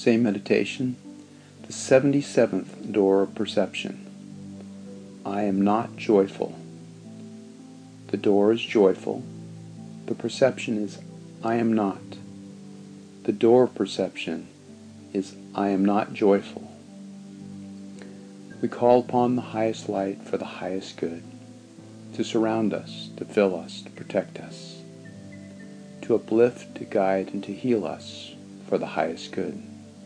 Same meditation, the 77th door of perception. I am not joyful. The door is joyful. The perception is I am not. The door of perception is I am not joyful. We call upon the highest light for the highest good, to surround us, to fill us, to protect us, to uplift, to guide, and to heal us for the highest good.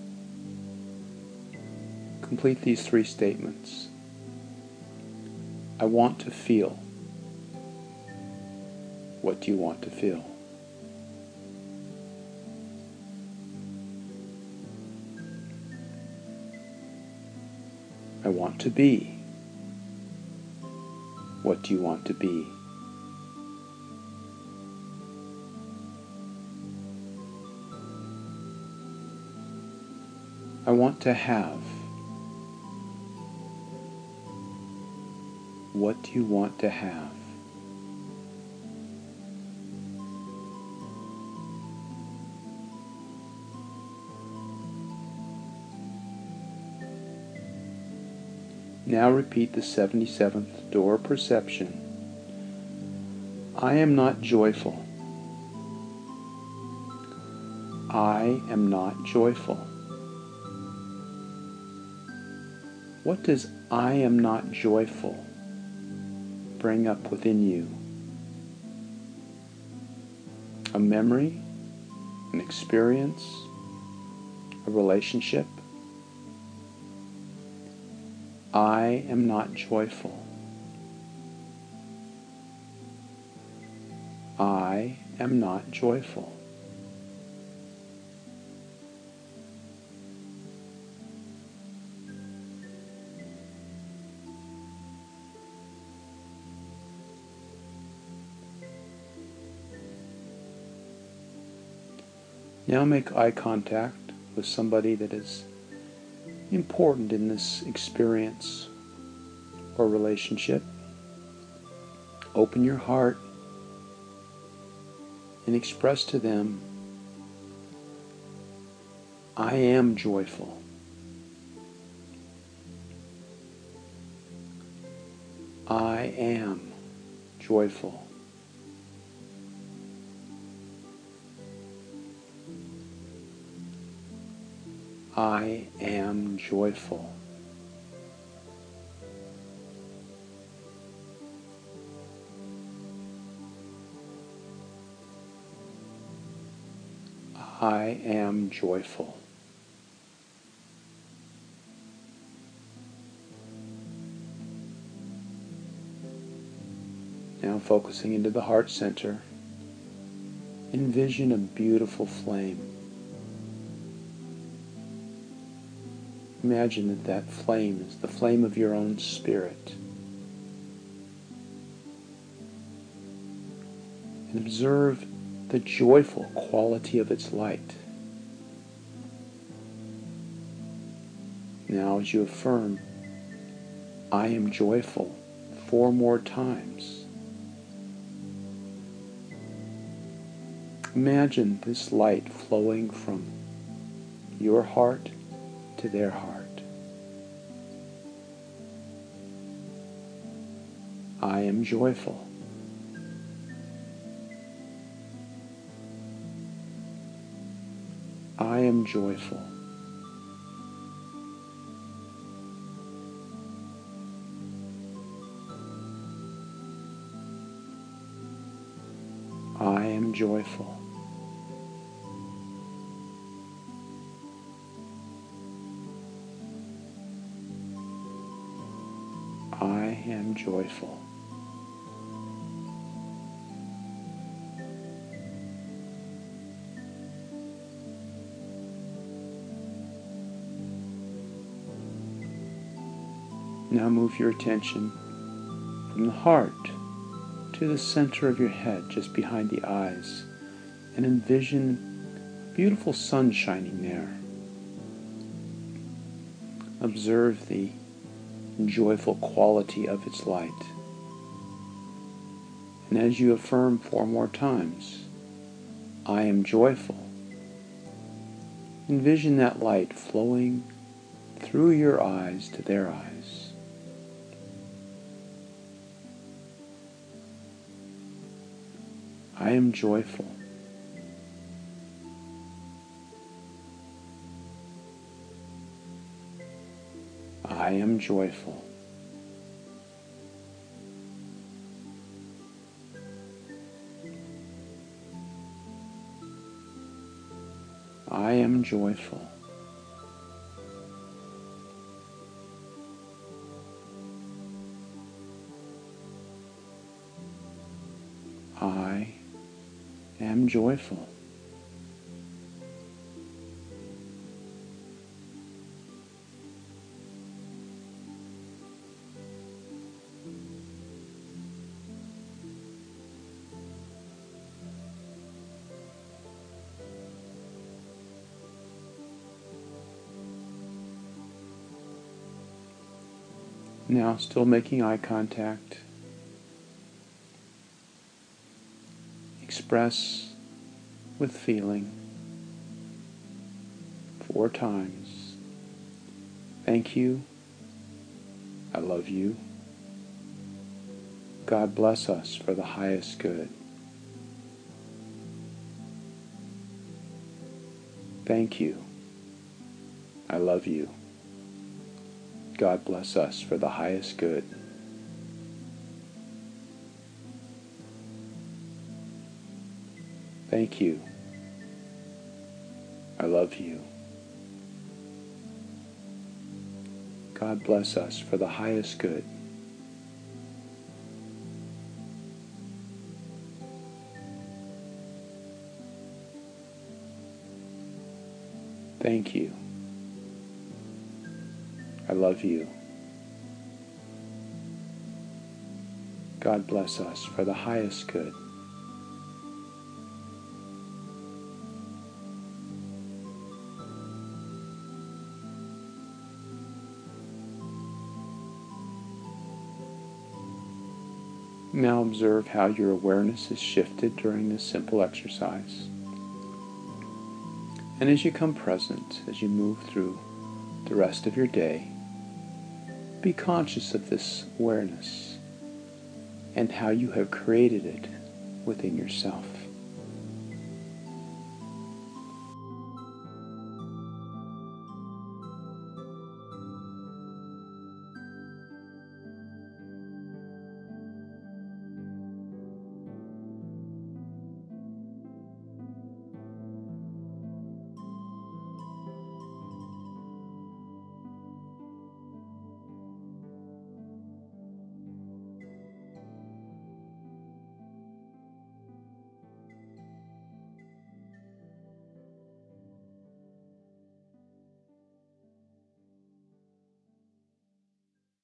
Complete these 3 statements. I want to feel. What do you want to feel? I want to be. What do you want to be? I want to have. What do you want to have? Now repeat the 77th door of perception. I am not joyful. I am not joyful. What does I am not joyful bring up within you? A memory, an experience, a relationship? I am not joyful. I am not joyful. Now make eye contact with somebody that is important in this experience or relationship. Open your heart and express to them, I am joyful. I am joyful. I am joyful. I am joyful. Now focusing into the heart center, envision a beautiful flame. Imagine that that flame is the flame of your own spirit. And observe the joyful quality of its light. Now as you affirm, I am joyful 4 more times, imagine this light flowing from your heart to their heart. I am joyful. I am joyful. I am joyful. I am joyful. Now move your attention from the heart to the center of your head, just behind the eyes, and envision a beautiful sun shining there. Observe the joyful quality of its light. And as you affirm 4 more times, I am joyful, Envision that light flowing through your eyes to their eyes. I am joyful. I am joyful. I am joyful. I am joyful. Now, still making eye contact, express with feeling 4 times. Thank you. I love you. God bless us for the highest good. Thank you. I love you. God bless us for the highest good. Thank you. I love you. God bless us for the highest good. Thank you. I love you. God bless us for the highest good. Now observe how your awareness is shifted during this simple exercise. And as you come present, as you move through the rest of your day, be conscious of this awareness and how you have created it within yourself.